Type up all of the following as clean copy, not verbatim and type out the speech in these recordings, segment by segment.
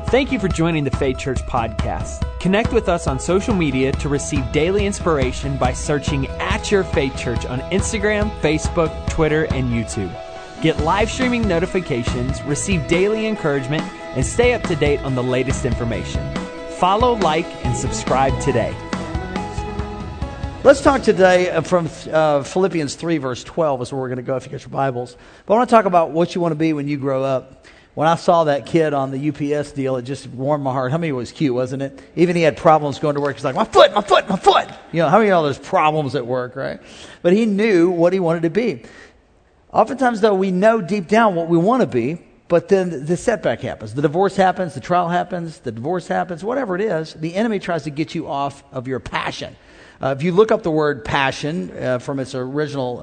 Thank you for joining the Faith Church podcast. Connect with us on social media to receive daily inspiration by searching @YourFaithChurch on Instagram, Facebook, Twitter, and YouTube. Get live streaming notifications, receive daily encouragement, and stay up to date on the latest information. Follow, like, and subscribe today. Let's talk today from Philippians 3, verse 12 is where we're going to go if you get your Bibles. But I want to talk about what you want to be when you grow up. When I saw that kid on the UPS deal, it just warmed my heart. How many was cute, wasn't it? Even he had problems going to work. He's like, my foot. You know, how many of y'all there's problems at work, right? But he knew what he wanted to be. Oftentimes, though, we know deep down what we want to be, but then the setback happens. The divorce happens, the trial happens, the divorce happens, whatever it is, the enemy tries to get you off of your passion. If you look up the word passion from its original,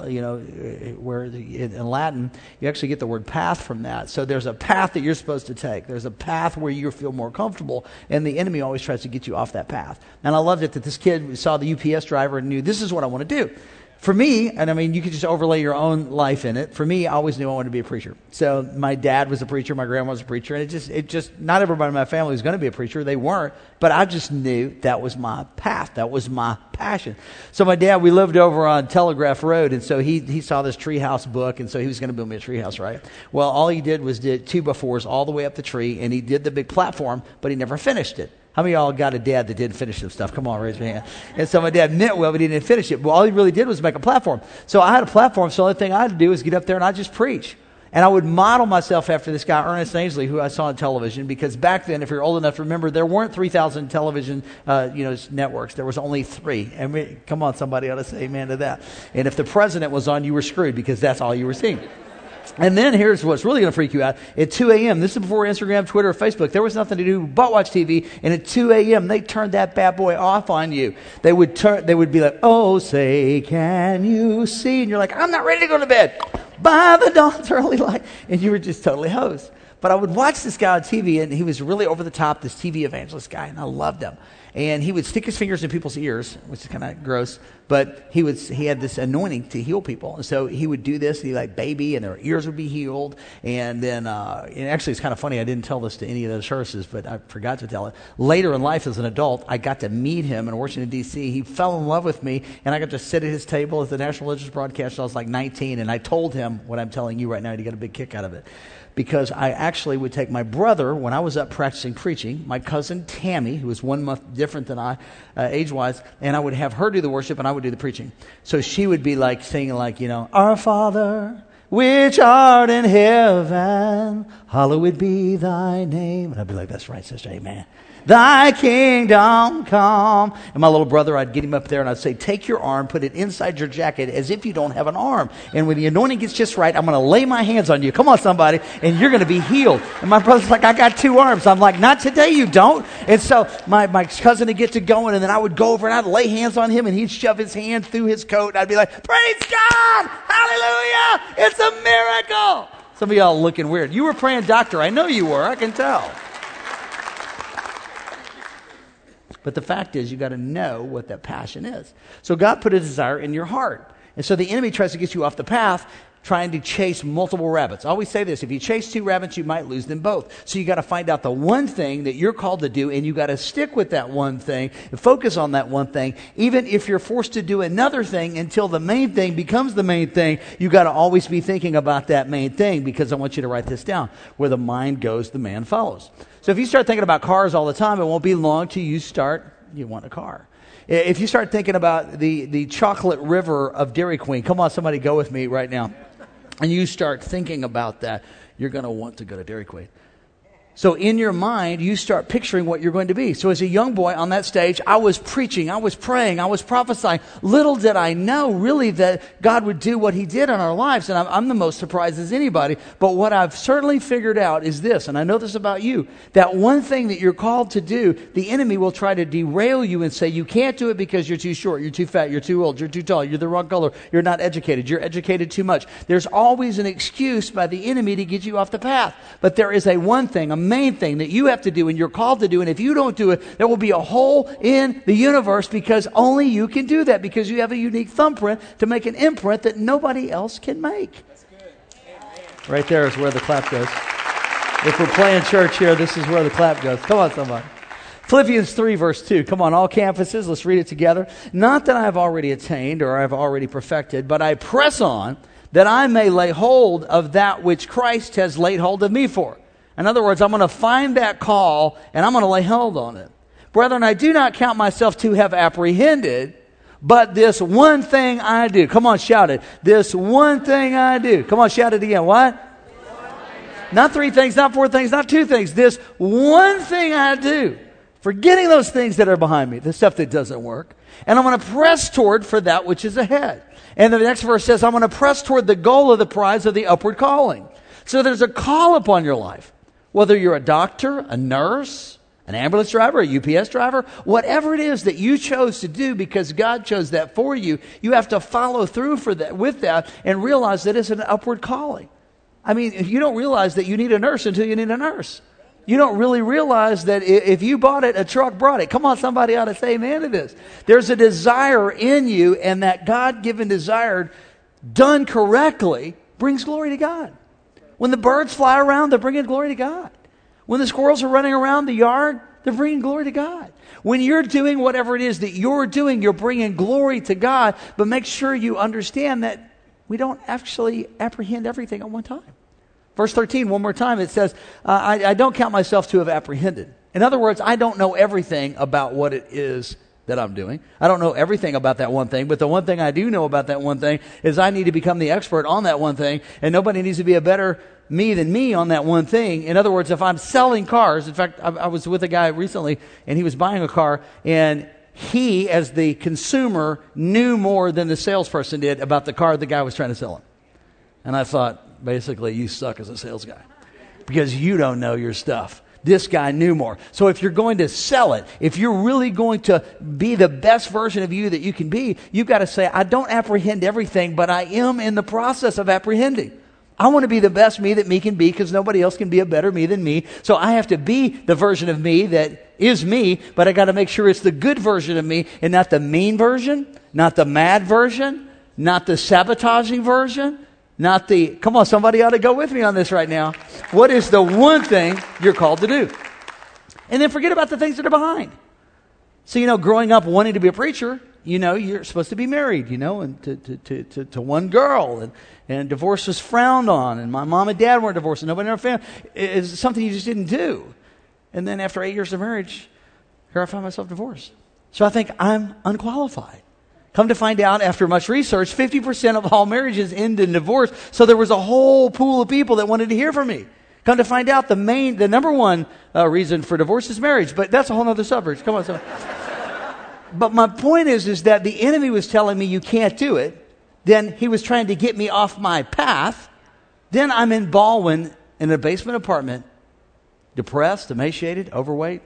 where in Latin, you actually get the word path from that. So there's a path that you're supposed to take. There's a path where you feel more comfortable, and the enemy always tries to get you off that path. And I loved it that this kid saw the UPS driver and knew, this is what I want to do. For me, and I mean, you could just overlay your own life in it. For me, I always knew I wanted to be a preacher. So my dad was a preacher, my grandma was a preacher, and it just, not everybody in my family was going to be a preacher. They weren't, but I just knew that was my path. That was my passion. So my dad, we lived over on Telegraph Road, and so he saw this treehouse book, and so he was going to build me a treehouse, right? Well, all he did was did 2x4s all the way up the tree, and he did the big platform, but he never finished it. How many of y'all got a dad that didn't finish some stuff? Come on, raise your hand. And so my dad meant well, but he didn't finish it. Well, all he really did was make a platform. So I had a platform, so the only thing I had to do was get up there and I'd just preach. And I would model myself after this guy, Ernest Ainsley, who I saw on television, because back then, if you're old enough to remember, there weren't 3,000 television networks. There was only 3. And come on, somebody ought to say amen to that. And if the president was on, you were screwed because that's all you were seeing. And then here's what's really going to freak you out. At 2 a.m., this is before Instagram, Twitter, or Facebook, there was nothing to do but watch TV. And at 2 a.m., they turned that bad boy off on you. They would be like, oh, say, can you see? And you're like, I'm not ready to go to bed. By the dawn's early light. And you were just totally hosed. But I would watch this guy on TV, and he was really over the top, this TV evangelist guy, and I loved him. And he would stick his fingers in people's ears, which is kind of gross, but he had this anointing to heal people. And so he would do this, and he'd like baby, and their ears would be healed. And then, and actually it's kind of funny, I didn't tell this to any of those services, but I forgot to tell it. Later in life as an adult, I got to meet him in Washington, D.C. He fell in love with me, and I got to sit at his table at the National Religious Broadcast. I was like 19, and I told him what I'm telling you right now, and he got a big kick out of it. Because I actually would take my brother, when I was up practicing preaching, my cousin Tammy, who was 1 month different than I, age-wise, and I would have her do the worship and I would do the preaching. So she would be like singing like, Our Father, which art in heaven, hallowed be thy name. And I'd be like, that's right, sister, amen. Thy kingdom come. And my little brother, I'd get him up there and I'd say, take your arm, put it inside your jacket as if you don't have an arm. And when the anointing gets just right, I'm going to lay my hands on you. Come on, somebody. And you're going to be healed. And my brother's like, I got 2 arms. I'm like, not today, you don't. And so my cousin would get to going, and then I would go over and I'd lay hands on him, and he'd shove his hand through his coat. And I'd be like, praise God. Hallelujah. It's a miracle. Some of y'all looking weird. You were praying doctor. I know you were. I can tell. But the fact is, you got to know what that passion is. So God put a desire in your heart. And so the enemy tries to get you off the path, trying to chase multiple rabbits. I always say this, if you chase 2 rabbits, you might lose them both. So you got to find out the one thing that you're called to do, and you got to stick with that one thing and focus on that one thing. Even if you're forced to do another thing until the main thing becomes the main thing, you got to always be thinking about that main thing, because I want you to write this down. Where the mind goes, the man follows. So if you start thinking about cars all the time, it won't be long till you want a car. If you start thinking about the chocolate river of Dairy Queen, come on, somebody go with me right now. And you start thinking about that, you're going to want to go to Dairy Queen. So in your mind, you start picturing what you're going to be. So as a young boy on that stage, I was preaching, I was praying, I was prophesying. Little did I know really that God would do what he did in our lives. And I'm the most surprised as anybody. But what I've certainly figured out is this, and I know this about you, that one thing that you're called to do, the enemy will try to derail you and say you can't do it because you're too short, you're too fat, you're too old, you're too tall, you're the wrong color, you're not educated, you're educated too much. There's always an excuse by the enemy to get you off the path. But there is a one thing, a main thing that you have to do and you're called to do, and if you don't do it, there will be a hole in the universe, because only you can do that, because you have a unique thumbprint to make an imprint that nobody else can make. Right there is where the clap goes. If we're playing church here, this is where the clap goes. Come on, somebody. Philippians 3, verse 2. Come on, all campuses, let's read it together. Not that I have already attained or I have already perfected, but I press on that I may lay hold of that which Christ has laid hold of me for. In other words, I'm going to find that call and I'm going to lay hold on it. Brethren, I do not count myself to have apprehended, but this one thing I do. Come on, shout it. This one thing I do. Come on, shout it again. What? Not 3 things, not 4 things, not 2 things. This one thing I do. Forgetting those things that are behind me, the stuff that doesn't work. And I'm going to press toward for that which is ahead. And the next verse says, I'm going to press toward the goal of the prize of the upward calling. So there's a call upon your life. Whether you're a doctor, a nurse, an ambulance driver, a UPS driver, whatever it is that you chose to do because God chose that for you, you have to follow through with that and realize that it's an upward calling. I mean, you don't realize that you need a nurse until you need a nurse. You don't really realize that if you bought it, a truck brought it. Come on, somebody ought to say amen to this. There's a desire in you, and that God-given desire, done correctly, brings glory to God. When the birds fly around, they're bringing glory to God. When the squirrels are running around the yard, they're bringing glory to God. When you're doing whatever it is that you're doing, you're bringing glory to God. But make sure you understand that we don't actually apprehend everything at one time. Verse 13, one more time, it says, I don't count myself to have apprehended. In other words, I don't know everything about what it is that I'm doing. I don't know everything about that one thing, but the one thing I do know about that one thing is I need to become the expert on that one thing, and nobody needs to be a better me than me on that one thing. In other words, if I'm selling cars, in fact, I was with a guy recently, and he was buying a car, and he, as the consumer, knew more than the salesperson did about the car the guy was trying to sell him. And I thought, basically, you suck as a sales guy because you don't know your stuff. This guy knew more. So if you're going to sell it, if you're really going to be the best version of you that you can be, you've got to say, I don't apprehend everything, but I am in the process of apprehending. I want to be the best me that me can be because nobody else can be a better me than me. So I have to be the version of me that is me, but I got to make sure it's the good version of me and not the mean version, not the mad version, not the sabotaging version. Not the, come on, somebody ought to go with me on this right now. What is the one thing you're called to do? And then forget about the things that are behind. So, growing up wanting to be a preacher, you're supposed to be married, and to one girl. And divorce was frowned on. And my mom and dad weren't divorced. And nobody in our family. It's something you just didn't do. And then after 8 years of marriage, here I find myself divorced. So I think I'm unqualified. Come to find out, after much research, 50% of all marriages end in divorce. So there was a whole pool of people that wanted to hear from me. Come to find out, the number one reason for divorce is marriage. But that's a whole other subject. Come on. But my point is that the enemy was telling me you can't do it. Then he was trying to get me off my path. Then I'm in Baldwin in a basement apartment, depressed, emaciated, overweight,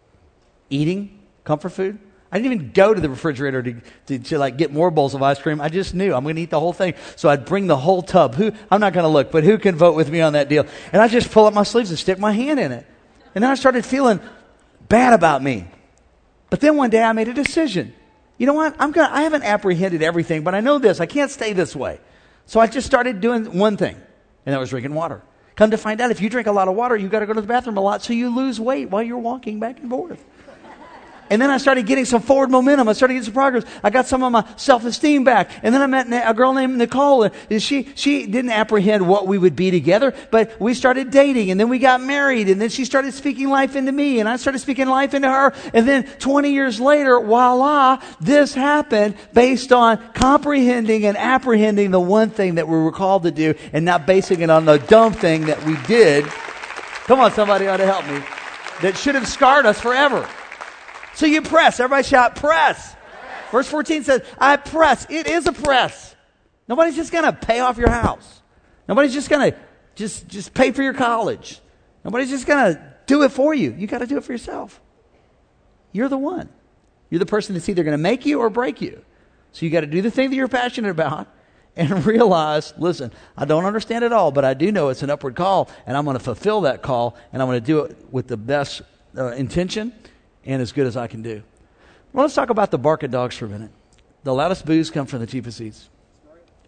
eating comfort food. I didn't even go to the refrigerator to get more bowls of ice cream. I just knew I'm going to eat the whole thing. So I'd bring the whole tub. I'm not going to look, but who can vote with me on that deal? And I just pull up my sleeves and stick my hand in it. And then I started feeling bad about me. But then one day I made a decision. You know what? I haven't apprehended everything, but I know this. I can't stay this way. So I just started doing one thing, and that was drinking water. Come to find out, if you drink a lot of water, you've got to go to the bathroom a lot, so you lose weight while you're walking back and forth. And then I started getting some forward momentum. I started getting some progress. I got some of my self-esteem back. And then I met a girl named Nicole. And she didn't apprehend what we would be together, but we started dating. And then we got married. And then she started speaking life into me. And I started speaking life into her. And then 20 years later, voila, this happened based on comprehending and apprehending the one thing that we were called to do and not basing it on the dumb thing that we did. Come on, somebody ought to help me. That should have scarred us forever. So you press. Everybody shout, press. Verse 14 says, I press. It is a press. Nobody's just going to pay off your house. Nobody's just going to just pay for your college. Nobody's just going to do it for you. You got to do it for yourself. You're the one. You're the person that's either going to make you or break you. So you got to do the thing that you're passionate about and realize, listen, I don't understand it all, but I do know it's an upward call, and I'm going to fulfill that call, and I'm going to do it with the best intention and as good as I can do. Well, let's talk about the barking dogs for a minute. The loudest boos come from the cheapest seats.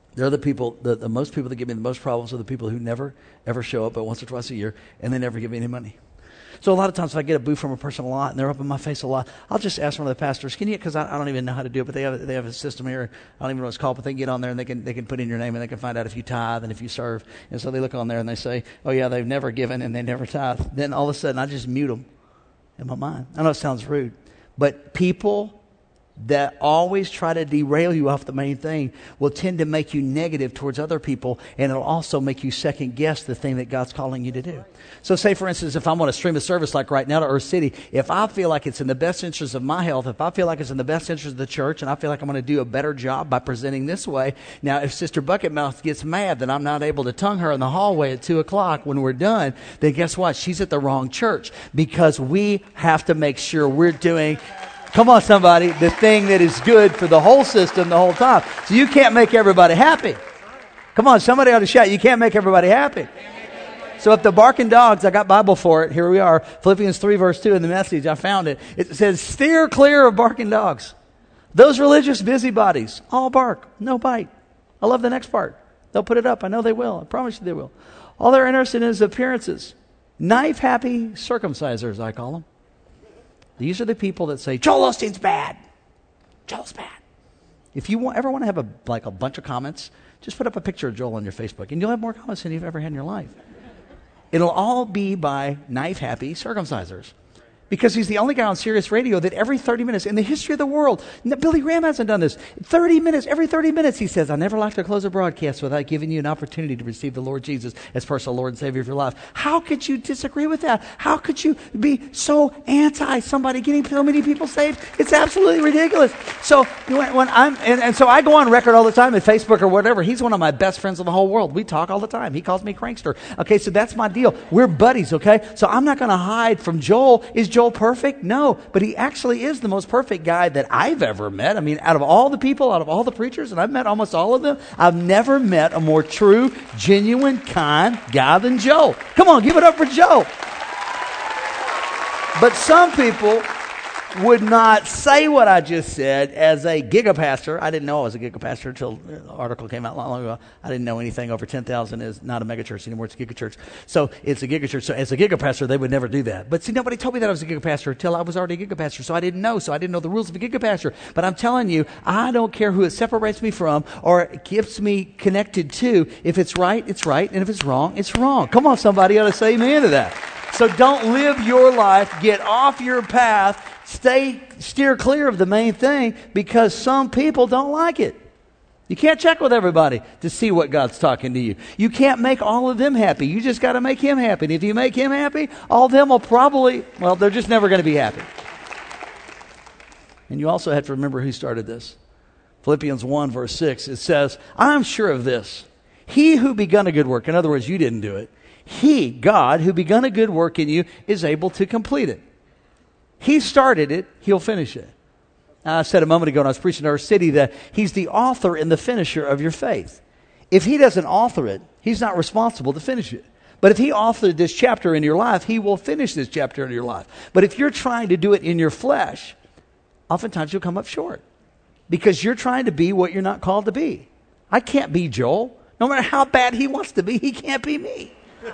They're the people, the most people that give me the most problems are the people who never, ever show up but once or twice a year, and they never give me any money. So a lot of times if I get a boo from a person a lot and they're up in my face a lot, I'll just ask one of the pastors, can you, because I don't even know how to do it, but they have a system here. I don't even know what it's called, but they can get on there and they can put in your name and they can find out if you tithe and if you serve. And so they look on there and they say, oh yeah, they've never given and they never tithe. Then all of a sudden I just mute them in my mind. I know it sounds rude, but people that always try to derail you off the main thing will tend to make you negative towards other people, and it'll also make you second guess the thing that God's calling you to do. So say, for instance, if I'm on a stream of service like right now to Earth City, if I feel like it's in the best interest of my health, if I feel like it's in the best interest of the church, and I feel like I'm going to do a better job by presenting this way, now if Sister Bucketmouth gets mad that I'm not able to tongue her in the hallway at 2 o'clock when we're done, then guess what? She's at the wrong church, because we have to make sure we're doing... Come on, somebody, the thing that is good for the whole system the whole time. So you can't make everybody happy. Come on, somebody ought to shout, you can't make everybody happy. So if the barking dogs, I got Bible for it. Here we are. Philippians 3 verse 2 in the Message. I found it. It says, steer clear of barking dogs. Those religious busybodies, all bark, no bite. I love the next part. They'll put it up. I know they will. I promise you they will. All they're interested in is appearances. Knife-happy circumcisers, I call them. These are the people that say, Joel Osteen's bad. Joel's bad. If you ever want to have a bunch of comments, just put up a picture of Joel on your Facebook, and you'll have more comments than you've ever had in your life. It'll all be by knife-happy circumcisers. Because he's the only guy on Sirius Radio that every 30 minutes in the history of the world, Billy Graham hasn't done this. Every 30 minutes he says, I never like to close a broadcast without giving you an opportunity to receive the Lord Jesus as personal Lord and Savior of your life. How could you disagree with that? How could you be so anti somebody getting so many people saved? It's absolutely ridiculous. So so I go on record all the time at Facebook or whatever. He's one of my best friends in the whole world. We talk all the time. He calls me Crankster. Okay, so that's my deal. We're buddies, okay? So I'm not going to hide from Joel. Is Joel perfect? No, but he actually is the most perfect guy that I've ever met. I mean, out of all the people, out of all the preachers, and I've met almost all of them, I've never met a more true, genuine, kind guy than Joel. Come on, give it up for Joel. But some people would not say what I just said as a gigapastor. I didn't know I was a gigapastor until the article came out not long ago. I didn't know anything over 10,000 is not a megachurch anymore. It's a gigachurch. So it's a gigachurch. So as a gigapastor, they would never do that. But see, nobody told me that I was a gigapastor until I was already a gigapastor. So I didn't know. So I didn't know the rules of a gigapastor. But I'm telling you, I don't care who it separates me from or it keeps me connected to. If it's right, it's right. And if it's wrong, it's wrong. Come on, somebody ought to say amen to that. So don't live your life. Get off your path. Steer clear of the main thing because some people don't like it. You can't check with everybody to see what God's talking to you. You can't make all of them happy. You just got to make Him happy. And if you make Him happy, all of them will they're just never going to be happy. And you also have to remember who started this. Philippians 1 verse 6, it says, I'm sure of this. He who begun a good work, in other words, you didn't do it. He, God, who begun a good work in you is able to complete it. He started it, He'll finish it. I said a moment ago when I was preaching to Earth City that He's the author and the finisher of your faith. If He doesn't author it, He's not responsible to finish it. But if He authored this chapter in your life, He will finish this chapter in your life. But if you're trying to do it in your flesh, oftentimes you'll come up short. Because you're trying to be what you're not called to be. I can't be Joel. No matter how bad he wants to be, he can't be me.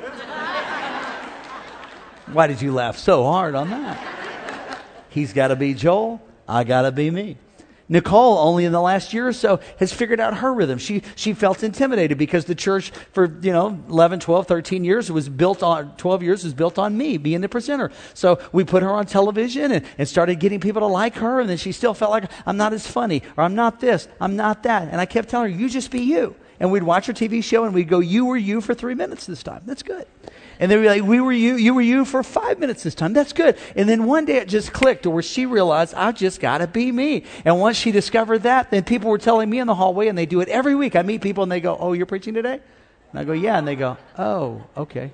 Why did you laugh so hard on that? He's got to be Joel. I got to be me. Nicole, only in the last year or so, has figured out her rhythm. She felt intimidated because the church for, 11, 12, 13 years was built on, 12 years was built on me being the presenter. So we put her on television and started getting people to like her. And then she still felt like, I'm not as funny, or I'm not this, I'm not that. And I kept telling her, you just be you. And we'd watch her TV show and we'd go, you were you for 3 minutes this time. That's good. And then we'd be like, you were you for 5 minutes this time. That's good. And then one day it just clicked where she realized, I just got to be me. And once she discovered that, then people were telling me in the hallway, and they do it every week. I meet people and they go, oh, you're preaching today? And I go, yeah. And they go, oh, okay.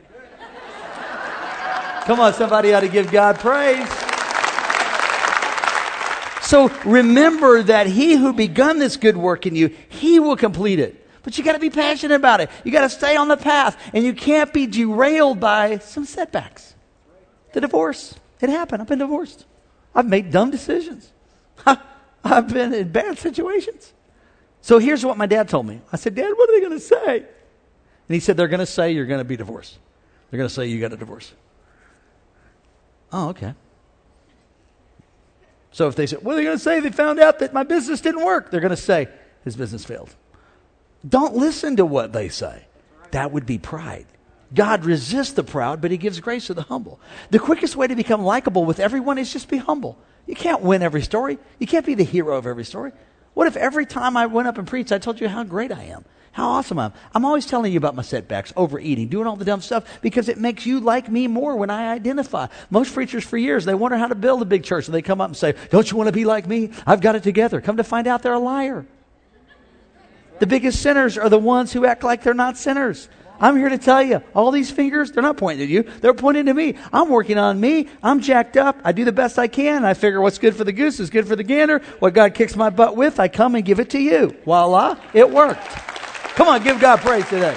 Come on, somebody ought to give God praise. So remember that He who begun this good work in you, He will complete it. But you got to be passionate about it. You got to stay on the path, and you can't be derailed by some setbacks. The divorce, it happened. I've been divorced. I've made dumb decisions. I've been in bad situations. So here's what my dad told me. I said, Dad, what are they going to say? And he said, they're going to say you're going to be divorced. They're going to say you got a divorce. Oh, okay. So if they say, what are they going to say? They found out that my business didn't work. They're going to say his business failed. Don't listen to what they say. That would be pride. God resists the proud, but he gives grace to the humble. The quickest way to become likable with everyone is just be humble. You can't win every story. You can't be the hero of every story. What if every time I went up and preached, I told you how great I am, how awesome I am? I'm always telling you about my setbacks, overeating, doing all the dumb stuff, because it makes you like me more when I identify. Most preachers for years, they wonder how to build a big church, and they come up and say, don't you want to be like me? I've got it together. Come to find out they're a liar. The biggest sinners are the ones who act like they're not sinners. I'm here to tell you, all these fingers, they're not pointing at you. They're pointing to me. I'm working on me. I'm jacked up. I do the best I can. I figure what's good for the goose is good for the gander. What God kicks my butt with, I come and give it to you. Voila, it worked. Come on, give God praise today.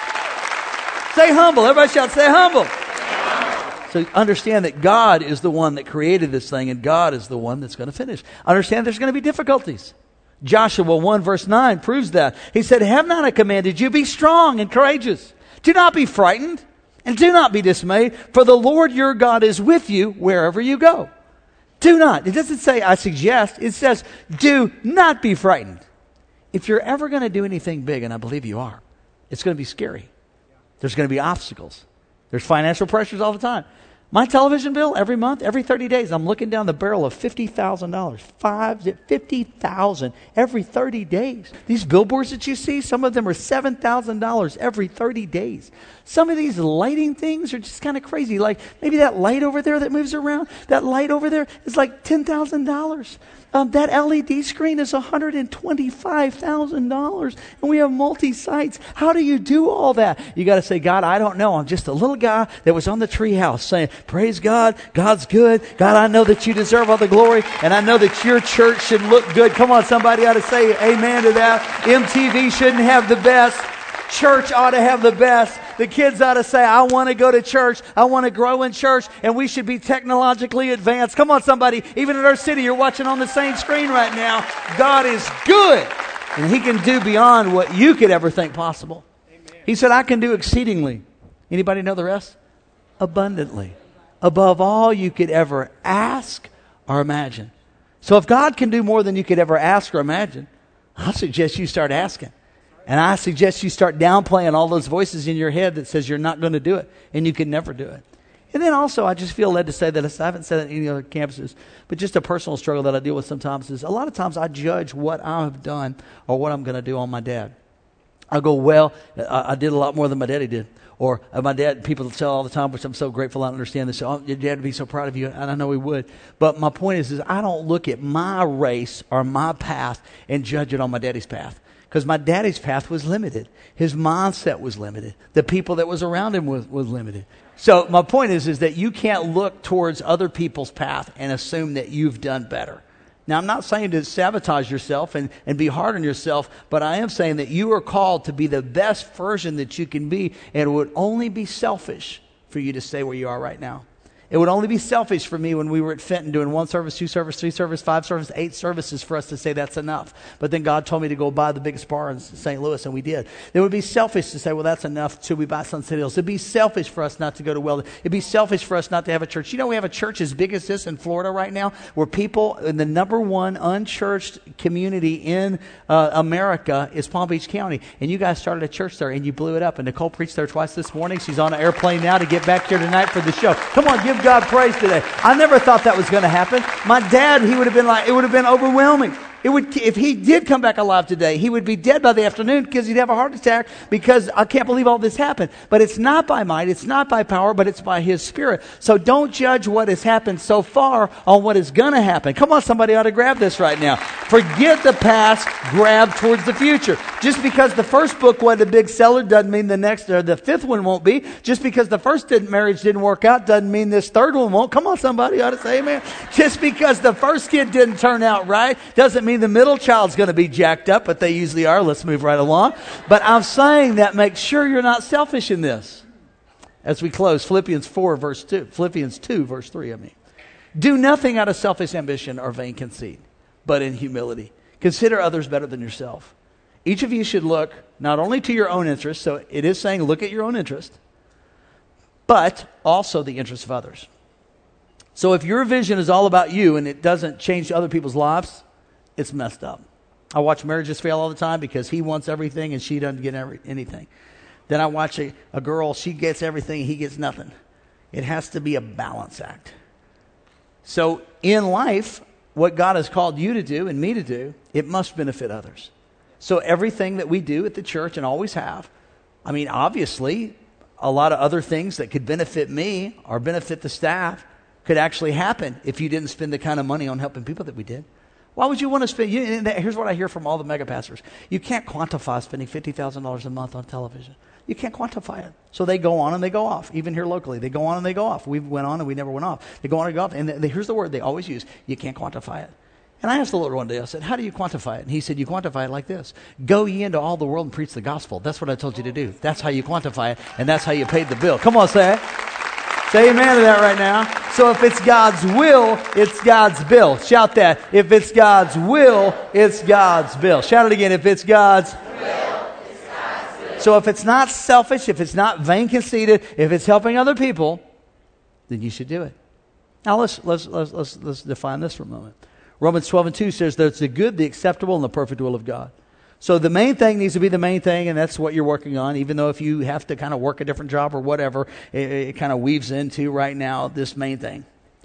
Say humble. Everybody shout, say humble. So understand that God is the one that created this thing, and God is the one that's going to finish. Understand there's going to be difficulties. Joshua 1 verse 9 proves that. He said, have not I commanded you, be strong and courageous. Do not be frightened and do not be dismayed, for the Lord your God is with you wherever you go. Do not. It doesn't say I suggest. It says do not be frightened. If you're ever going to do anything big, and I believe you are, it's going to be scary. There's going to be obstacles. There's financial pressures all the time. My television bill every month, every 30 days, I'm looking down the barrel of $50,000. $50,000 every 30 days. These billboards that you see, some of them are $7,000 every 30 days. Some of these lighting things are just kind of crazy. Like maybe that light over there that moves around, that light over there is like $10,000. That LED screen is $125,000, and we have multi-sites. How do you do all that? You got to say, God, I don't know. I'm just a little guy that was on the treehouse saying, praise God, God's good. God, I know that you deserve all the glory, and I know that your church should look good. Come on, somebody ought to say amen to that. MTV shouldn't have the best. Church ought to have the best. The kids ought to say, I want to go to church. I want to grow in church. And we should be technologically advanced. Come on, somebody. Even in our city, you're watching on the same screen right now. God is good. And he can do beyond what you could ever think possible. Amen. He said, I can do exceedingly. Anybody know the rest? Abundantly. Above all you could ever ask or imagine. So if God can do more than you could ever ask or imagine, I suggest you start asking. And I suggest you start downplaying all those voices in your head that says you're not going to do it and you can never do it. And then also, I just feel led to say that, I haven't said it at any other campuses, but just a personal struggle that I deal with sometimes is a lot of times I judge what I have done or what I'm going to do on my dad. I go, well, I did a lot more than my daddy did. Or my dad, people tell all the time, which I'm so grateful I understand this. Oh, your dad would be so proud of you, and I know he would. But my point is I don't look at my race or my path and judge it on my daddy's path. Because my daddy's path was limited. His mindset was limited. The people that was around him was limited. So my point is that you can't look towards other people's path and assume that you've done better. Now, I'm not saying to sabotage yourself and be hard on yourself, but I am saying that you are called to be the best version that you can be, and it would only be selfish for you to stay where you are right now. It would only be selfish for me when we were at Fenton doing 1 service, 2 service, 3 service, 5 service, 8 services for us to say that's enough. But then God told me to go buy the biggest bar in St. Louis, and we did. It would be selfish to say, well, that's enough till we buy Sunset Hills. It'd be selfish for us not to go to Weldon. It'd be selfish for us not to have a church. You know, we have a church as big as this in Florida right now, where people in the number one unchurched community in America is Palm Beach County. And you guys started a church there, and you blew it up. And Nicole preached there twice this morning. She's on an airplane now to get back here tonight for the show. Come on, give God praise today. I never thought that was going to happen. My dad, he would have been like, it would have been overwhelming. If he did come back alive today, he would be dead by the afternoon because he'd have a heart attack because I can't believe all this happened. But it's not by might, it's not by power, but it's by his Spirit. So don't judge what has happened so far on what is going to happen. Come on, somebody ought to grab this right now. Forget the past, grab towards the future. Just because the first book wasn't a big seller doesn't mean the next or the fifth one won't be. Just because the first marriage didn't work out doesn't mean this third one won't. Come on, somebody ought to say amen. Just because the first kid didn't turn out right doesn't mean the middle child's going to be jacked up, but they usually are. Let's move right along. But I'm saying that make sure you're not selfish in this. As we close, Philippians 2, verse 3, Do nothing out of selfish ambition or vain conceit, but in humility. Consider others better than yourself. Each of you should look not only to your own interest, so it is saying look at your own interest, but also the interests of others. So if your vision is all about you and it doesn't change other people's lives, it's messed up. I watch marriages fail all the time because he wants everything and she doesn't get anything. Then I watch a girl, she gets everything, he gets nothing. It has to be a balance act. So in life, what God has called you to do and me to do, it must benefit others. So everything that we do at the church and always have, I mean, obviously, a lot of other things that could benefit me or benefit the staff could actually happen if you didn't spend the kind of money on helping people that we did. Why would you want to spend? Here's what I hear from all the mega pastors. You can't quantify spending $50,000 a month on television. You can't quantify it. So they go on and they go off. Even here locally, they go on and they go off. We went on and we never went off. They go on and go off. And here's the word they always use. You can't quantify it. And I asked the Lord one day, I said, how do you quantify it? And he said, you quantify it like this. Go ye into all the world and preach the gospel. That's what I told you to do. That's how you quantify it. And that's how you paid the bill. Come on, say it. Say amen to that right now. So if it's God's will, it's God's bill. Shout that. If it's God's will, it's God's bill. Shout it again. If it's God's will, it's God's bill. So if it's not selfish, if it's not vain conceited, if it's helping other people, then you should do it. Now let's define this for a moment. Romans 12:2 says there's the good, the acceptable, and the perfect will of God. So the main thing needs to be the main thing, and that's what you're working on, even though if you have to kind of work a different job or whatever, it kind of weaves into right now this main thing.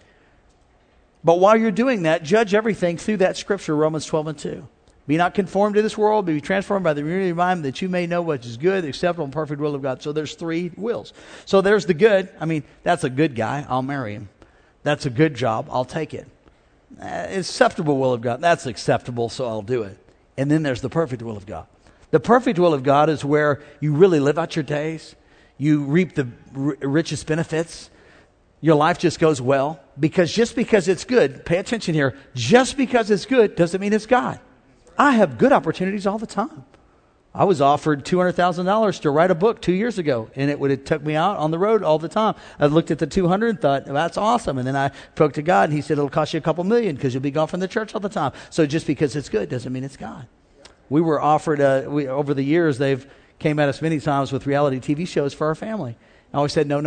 But while you're doing that, judge everything through that scripture, Romans 12:2. Be not conformed to this world, but be transformed by the renewing of your mind, that you may know what is good, acceptable, and perfect will of God. So there's three wills. So there's the good. I mean, that's a good guy. I'll marry him. That's a good job. I'll take it. Acceptable will of God. That's acceptable, so I'll do it. And then there's the perfect will of God. The perfect will of God is where you really live out your days. You reap the richest benefits. Your life just goes well. Because just because it's good, pay attention here, just because it's good doesn't mean it's God. I have good opportunities all the time. I was offered $200,000 to write a book 2 years ago, and it would have took me out on the road all the time. I looked at the 200 and thought, that's awesome. And then I spoke to God, and he said, it'll cost you a couple million because you'll be gone from the church all the time. So just because it's good doesn't mean it's God. We were offered, over the years, they've came at us many times with reality TV shows for our family. I always said, no.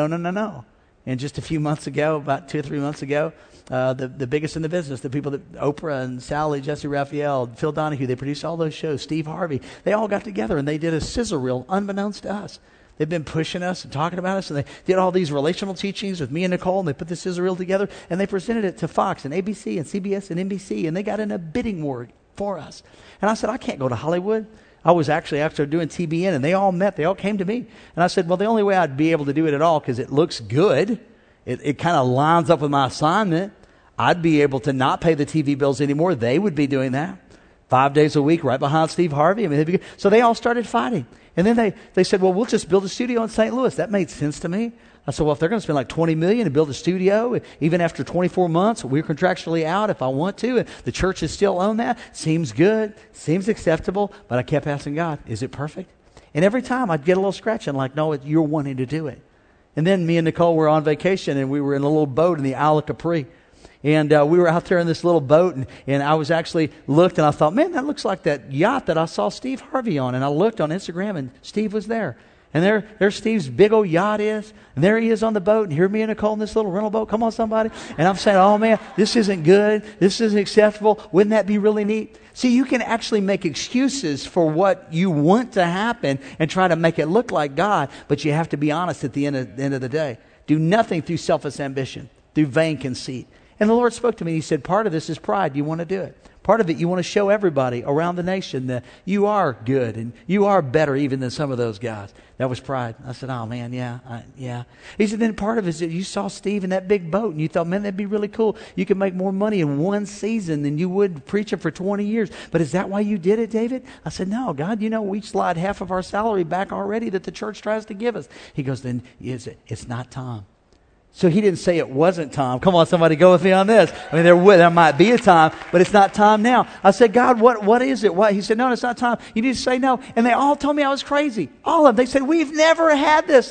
And just a few months ago, about 2 or 3 months ago, the biggest in the business, the people that Oprah and Sally, Jesse Raphael, Phil Donahue, they produced all those shows, Steve Harvey, they all got together and they did a scissor reel unbeknownst to us. They've been pushing us and talking about us, and they did all these relational teachings with me and Nicole, and they put the scissor reel together, and they presented it to Fox and ABC and CBS and NBC, and they got in a bidding war for us. And I said, I can't go to Hollywood. I was actually after doing TBN, and they all met. They all came to me. And I said, well, the only way I'd be able to do it at all, because it looks good, it kind of lines up with my assignment, I'd be able to not pay the TV bills anymore. They would be doing that 5 days a week right behind Steve Harvey. I mean, so they all started fighting. And then they said, well, we'll just build a studio in St. Louis. That made sense to me. I said, well, if they're going to spend like $20 million to build a studio, even after 24 months, we're contractually out if I want to, and the church is still on that. Seems good, seems acceptable, but I kept asking God, is it perfect? And every time I'd get a little scratching, like, no, you're wanting to do it. And then me and Nicole were on vacation, and we were in a little boat in the Isle of Capri. And we were out there in this little boat, and I was actually looked, and I thought, man, that looks like that yacht that I saw Steve Harvey on. And I looked on Instagram, and Steve was there. And there Steve's big old yacht is, and there he is on the boat, and here me and Nicole in this little rental boat. Come on, somebody. And I'm saying, oh, man, this isn't good. This isn't acceptable. Wouldn't that be really neat? See, you can actually make excuses for what you want to happen and try to make it look like God, but you have to be honest at the end of the day. Do nothing through selfish ambition, through vain conceit. And the Lord spoke to me, and he said, part of this is pride. You want to do it. Part of it, you want to show everybody around the nation that you are good and you are better even than some of those guys. That was pride. I said, oh, man, yeah. He said, then part of it is that you saw Steve in that big boat and you thought, man, that'd be really cool. You could make more money in one season than you would preaching for 20 years. But is that why you did it, David? I said, no, God, we slide half of our salary back already that the church tries to give us. He goes, then it's not time. So he didn't say it wasn't time. Come on, somebody go with me on this. I mean, there might be a time, but it's not time now. I said, God, what is it? What? He said, no, it's not time. You need to say no. And they all told me I was crazy. All of them. They said, we've never had this. I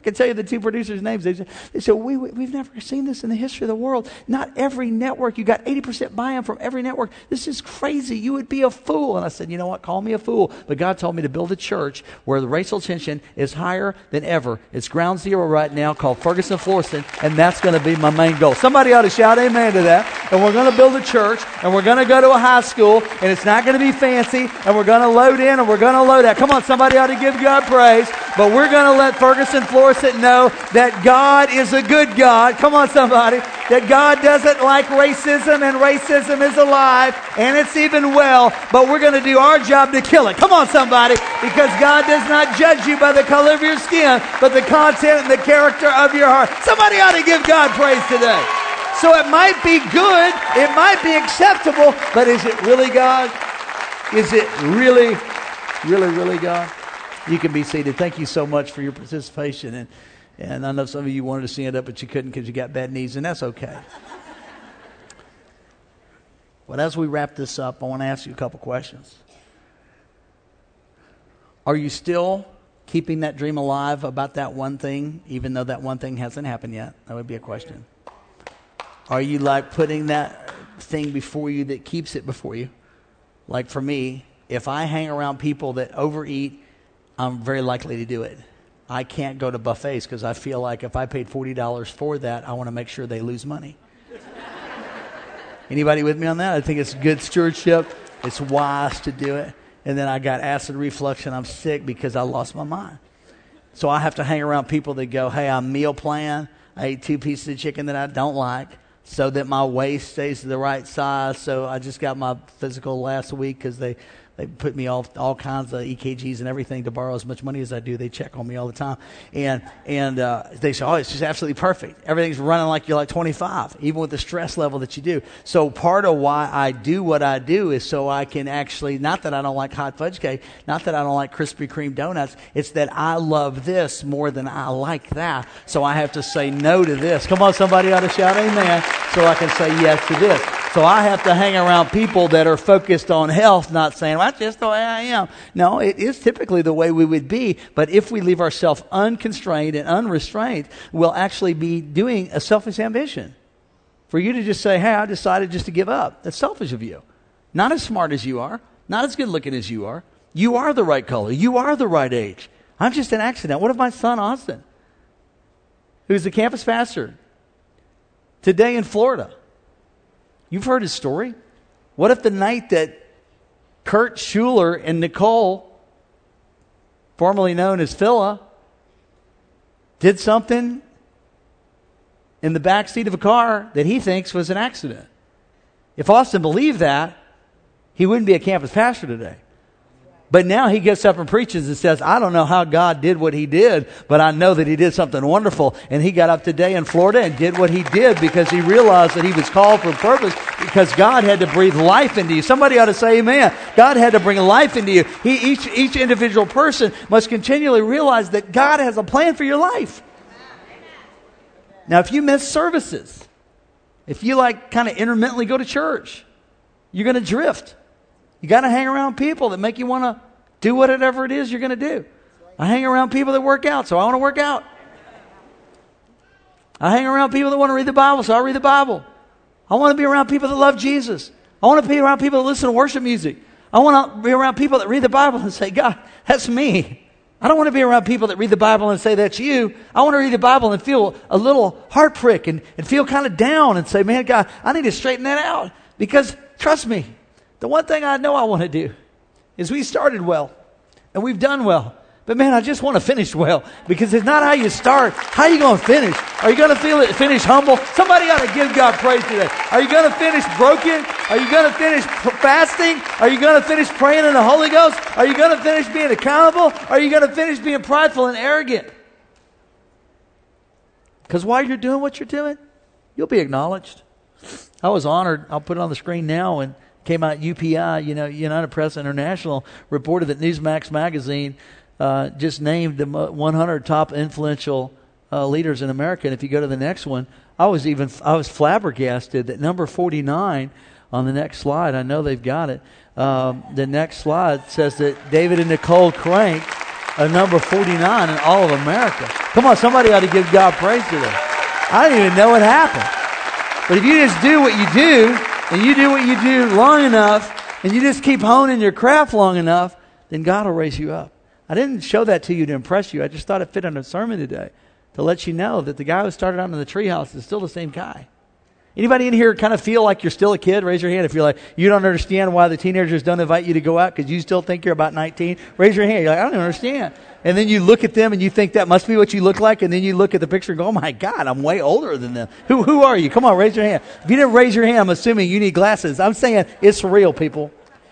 can tell you the two producers' names. They said, we've never seen this in the history of the world. Not every network. You got 80% buy-in from every network. This is crazy. You would be a fool. And I said, you know what? Call me a fool. But God told me to build a church where the racial tension is higher than ever. It's ground zero right now, called Ferguson Florissant, and that's going to be my main goal. Somebody ought to shout amen to that. And we're going to build a church, and we're going to go to a high school, and it's not going to be fancy, and we're going to load in, and we're going to load out. Come on, somebody ought to give God praise. But we're going to let Ferguson Florissant know that God is a good God. Come on, somebody. That God doesn't like racism, and racism is alive, and it's even well, but we're going to do our job to kill it. Come on, somebody, because God does not judge you by the color of your skin, but the content and the character of your heart. Somebody ought to give God praise today. So it might be good, it might be acceptable, but is it really God? Is it really, really, really God? You can be seated. Thank you so much for your participation. And I know some of you wanted to stand up, but you couldn't because you got bad knees, and that's okay. But as we wrap this up, I want to ask you a couple questions. Are you still keeping that dream alive about that one thing, even though that one thing hasn't happened yet? That would be a question. Are you like putting that thing before you that keeps it before you? Like for me, if I hang around people that overeat, I'm very likely to do it. I can't go to buffets because I feel like if I paid $40 for that, I want to make sure they lose money. Anybody with me on that? I think it's good stewardship. It's wise to do it. And then I got acid reflux and I'm sick because I lost my mind. So I have to hang around people that go, hey, I'm meal plan. I ate 2 pieces of chicken that I don't like so that my waist stays the right size. So I just got my physical last week because they put me all kinds of EKGs and everything to borrow as much money as I do. They check on me all the time. And they say, oh, it's just absolutely perfect. Everything's running like you're like 25, even with the stress level that you do. So part of why I do what I do is so I can actually, not that I don't like hot fudge cake, not that I don't like Krispy Kreme donuts, it's that I love this more than I like that. So I have to say no to this. Come on, somebody ought to shout amen so I can say yes to this. So I have to hang around people that are focused on health, not saying, well, that's just the way I am. No, it is typically the way we would be. But if we leave ourselves unconstrained and unrestrained, we'll actually be doing a selfish ambition. For you to just say, hey, I decided just to give up. That's selfish of you. Not as smart as you are. Not as good looking as you are. You are the right color. You are the right age. I'm just an accident. What if my son, Austin, who's the campus pastor today in Florida, you've heard his story. What if the night that Kurt Schuler and Nicole, formerly known as Phila, did something in the back seat of a car that he thinks was an accident? If Austin believed that, he wouldn't be a campus pastor today. But now he gets up and preaches and says, I don't know how God did what he did, but I know that he did something wonderful. And he got up today in Florida and did what he did because he realized that he was called for a purpose, because God had to breathe life into you. Somebody ought to say amen. God had to bring life into you. Each individual person must continually realize that God has a plan for your life. Now, if you miss services, if you like kind of intermittently go to church, you're going to drift. You got to hang around people that make you want to do whatever it is you're going to do. I hang around people that work out, so I want to work out. I hang around people that want to read the Bible, so I read the Bible. I want to be around people that love Jesus. I want to be around people that listen to worship music. I want to be around people that read the Bible and say, God, that's me. I don't want to be around people that read the Bible and say, that's you. I want to read the Bible and feel a little heart prick and feel kind of down and say, man, God, I need to straighten that out. Because, trust me, the one thing I know I want to do is we started well and we've done well. But man, I just want to finish well, because it's not how you start. How are you going to finish? Are you going to finish humble? Somebody ought to give God praise today. Are you going to finish broken? Are you going to finish fasting? Are you going to finish praying in the Holy Ghost? Are you going to finish being accountable? Are you going to finish being prideful and arrogant? Because while you're doing what you're doing, you'll be acknowledged. I was honored. I'll put it on the screen now, and came out UPI, United Press International, reported that Newsmax magazine just named the 100 top influential leaders in America. And if you go to the next one, I was flabbergasted that number 49 on the next slide, I know they've got it. The next slide says that David and Nicole Crank a number 49 in all of America. Come on, somebody ought to give God praise today. I don't even know what happened. But if you just do what you do, and you do what you do long enough, and you just keep honing your craft long enough, then God will raise you up. I didn't show that to you to impress you. I just thought it fit in a sermon today to let you know that the guy who started out in the treehouse is still the same guy. Anybody in here kind of feel like you're still a kid? Raise your hand if you're like, you don't understand why the teenagers don't invite you to go out because you still think you're about 19. Raise your hand. You're like, I don't even understand. And then you look at them and you think that must be what you look like. And then you look at the picture and go, oh my God, I'm way older than them. Who are you? Come on, raise your hand. If you didn't raise your hand, I'm assuming you need glasses. I'm saying it's real, people.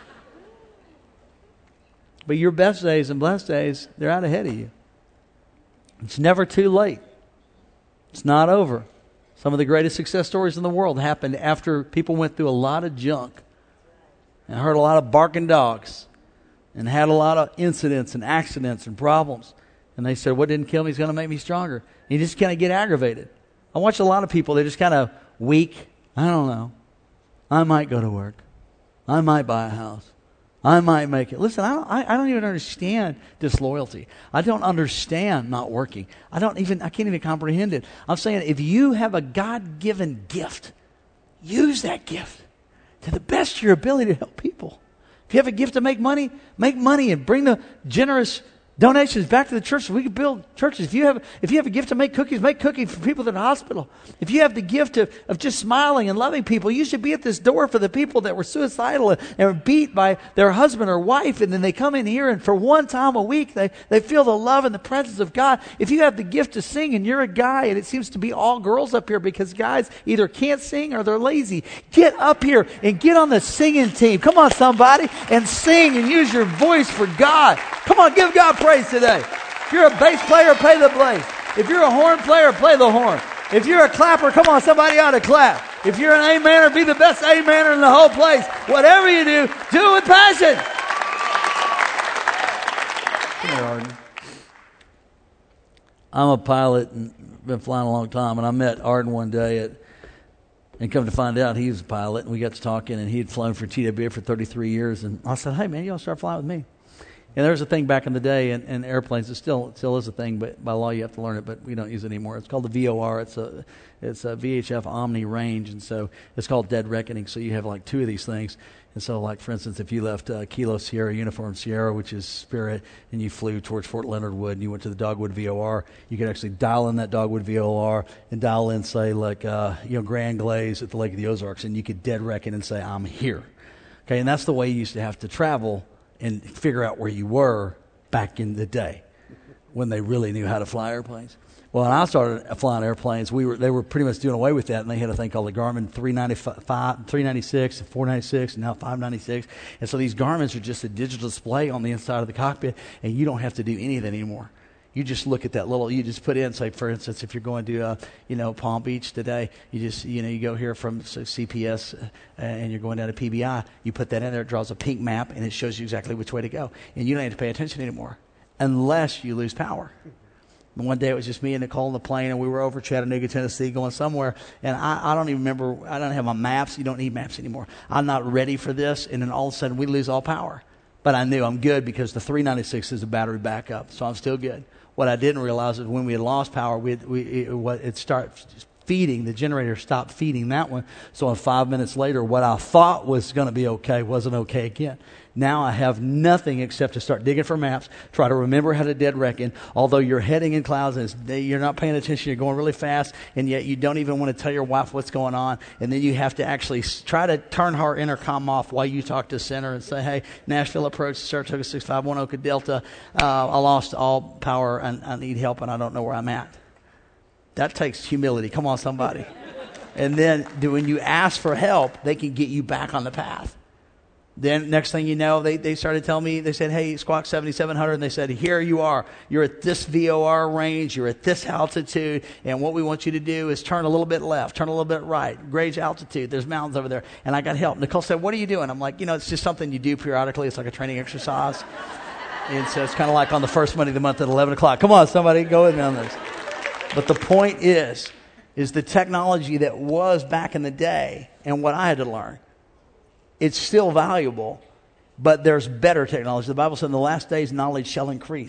But your best days and blessed days, they're out ahead of you. It's never too late. It's not over. Some of the greatest success stories in the world happened after people went through a lot of junk and heard a lot of barking dogs and had a lot of incidents and accidents and problems. And they said, what didn't kill me is going to make me stronger. And you just kind of get aggravated. I watch a lot of people, they're just kind of weak. I don't know. I might go to work. I might buy a house. I might make it. Listen, I don't even understand disloyalty. I don't understand not working. I can't even comprehend it. I'm saying if you have a God-given gift, use that gift to the best of your ability to help people. If you have a gift to make money and bring the generous donations back to the church so we can build churches. If you have a gift to make cookies for people in the hospital. If you have the gift of just smiling and loving people, you should be at this door for the people that were suicidal and were beat by their husband or wife, and then they come in here and for one time a week they feel the love and the presence of God. If you have the gift to sing and you're a guy and it seems to be all girls up here because guys either can't sing or they're lazy, get up here and get on the singing team. Come on, somebody, and sing and use your voice for God. Come on, give God praise today. If you're a bass player, play the bass. If you're a horn player, play the horn. If you're a clapper, come on, somebody ought to clap. If you're an amener, be the best amener in the whole place. Whatever you do it with passion. Come here, Arden. I'm a pilot and been flying a long time, and I met Arden one day and come to find out he was a pilot, and we got to talking, and he had flown for TWA for 33 years, and I said, hey man, you want to start flying with me? And there was a thing back in the day in airplanes. It still is a thing, but by law you have to learn it. But we don't use it anymore. It's called the VOR. It's a VHF Omni range, and so it's called dead reckoning. So you have like two of these things. And so, like for instance, if you left Kilo Sierra Uniform Sierra, which is Spirit, and you flew towards Fort Leonard Wood, and you went to the Dogwood VOR, you could actually dial in that Dogwood VOR and dial in, say, like Grand Glaze at the Lake of the Ozarks, and you could dead reckon and say, I'm here. Okay, and that's the way you used to have to travel and figure out where you were back in the day when they really knew how to fly airplanes. Well, when I started flying airplanes, they were pretty much doing away with that, and they had a thing called the Garmin 396, 496, and now 596. And so these Garmins are just a digital display on the inside of the cockpit, and you don't have to do any of that anymore. You just look at that you just put in, say, for instance, if you're going to, Palm Beach today, you go here from CPS and you're going down to PBI, you put that in there, it draws a pink map, and it shows you exactly which way to go. And you don't have to pay attention anymore unless you lose power. And one day it was just me and Nicole in the plane, and we were over Chattanooga, Tennessee, going somewhere, and I don't even remember, I don't have my maps. You don't need maps anymore. I'm not ready for this, and then all of a sudden we lose all power. But I knew I'm good because the 396 is a battery backup, so I'm still good. What I didn't realize is when we had lost power, it started feeding. The generator stopped feeding that one. So 5 minutes later, what I thought was going to be okay wasn't okay again. Now I have nothing except to start digging for maps, try to remember how to dead reckon. Although you're heading in clouds and you're not paying attention, you're going really fast, and yet you don't even want to tell your wife what's going on. And then you have to actually try to turn her intercom off while you talk to center and say, hey, Nashville approach, Saratoga 6510 Oka Delta. I lost all power and I need help and I don't know where I'm at. That takes humility. Come on, somebody. And then when you ask for help, they can get you back on the path. Then next thing you know, they started telling me, they said, hey, Squawk 7700, and they said, here you are. You're at this VOR range. You're at this altitude. And what we want you to do is turn a little bit left, turn a little bit right, gauge altitude. There's mountains over there. And I got help. Nicole said, what are you doing? I'm like, it's just something you do periodically. It's like a training exercise. And so it's kind of like on the first Monday of the month at 11 o'clock. Come on, somebody, go in on this. But the point is the technology that was back in the day and what I had to learn. It's still valuable, but there's better technology. The Bible said in the last days, knowledge shall increase.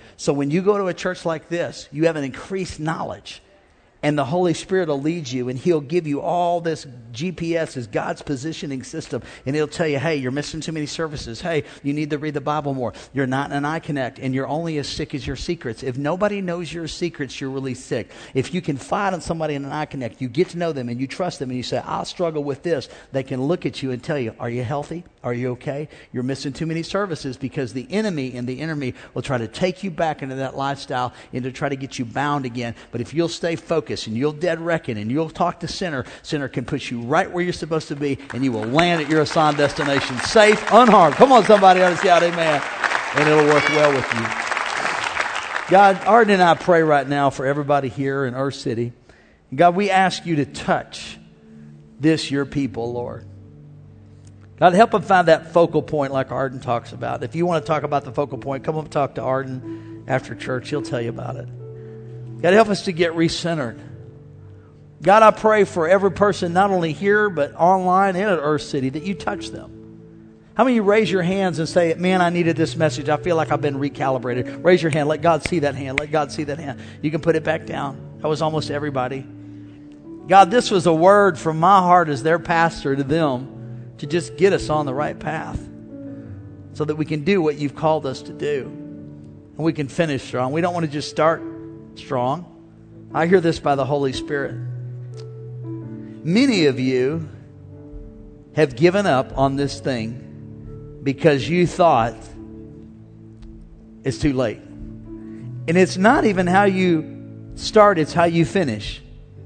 So when you go to a church like this, you have an increased knowledge. And the Holy Spirit will lead you, and He'll give you all this GPS, is God's positioning system. And He'll tell you, hey, you're missing too many services. Hey, you need to read the Bible more. You're not in an iConnect, and you're only as sick as your secrets. If nobody knows your secrets, you're really sick. If you can find on somebody in an iConnect, you get to know them, and you trust them, and you say, I'll struggle with this. They can look at you and tell you, are you healthy? Are you okay? You're missing too many services, because the enemy will try to take you back into that lifestyle and to try to get you bound again. But if you'll stay focused, and you'll dead reckon, and you'll talk to Sinner can put you right where you're supposed to be, and you will land at your assigned destination safe, unharmed. Come on, somebody ought to shout amen. And it'll work well with you. God, Arden and I pray right now for everybody here in Earth City. God, we ask you to touch this, your people, Lord. God, help them find that focal point like Arden talks about. If you want to talk about the focal point, come up and talk to Arden after church. He'll tell you about it. God, help us to get recentered. God, I pray for every person, not only here, but online and at Earth City, that you touch them. How many of you raise your hands and say, man, I needed this message. I feel like I've been recalibrated. Raise your hand. Let God see that hand. Let God see that hand. You can put it back down. That was almost everybody. God, this was a word from my heart as their pastor to them to just get us on the right path so that we can do what you've called us to do. And we can finish strong. We don't want to just start strong. I hear this by the Holy Spirit. Many of you have given up on this thing because you thought it's too late. And it's not even how you start, it's how you finish.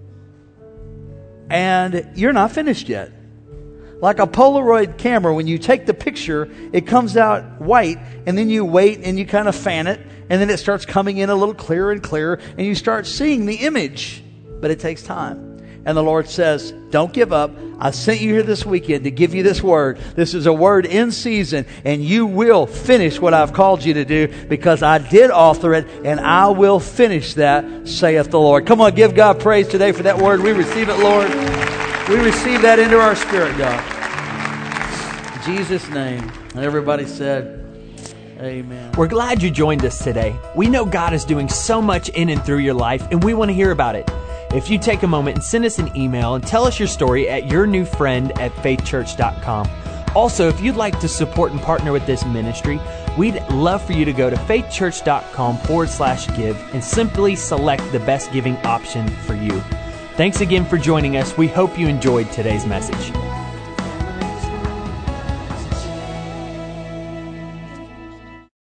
And you're not finished yet. Like a Polaroid camera, when you take the picture, it comes out white, and then you wait and you kind of fan it, and then it starts coming in a little clearer and clearer, and you start seeing the image. But it takes time. And the Lord says, don't give up. I sent you here this weekend to give you this word. This is a word in season, and you will finish what I've called you to do, because I did author it, and I will finish that, saith the Lord. Come on, give God praise today for that word. We receive it, Lord. We receive that into our spirit, God. In Jesus' name. And everybody said, amen. We're glad you joined us today. We know God is doing so much in and through your life, and we want to hear about it. If you take a moment and send us an email and tell us your story at yournewfriend@faithchurch.com. Also, if you'd like to support and partner with this ministry, we'd love for you to go to faithchurch.com/give and simply select the best giving option for you. Thanks again for joining us. We hope you enjoyed today's message.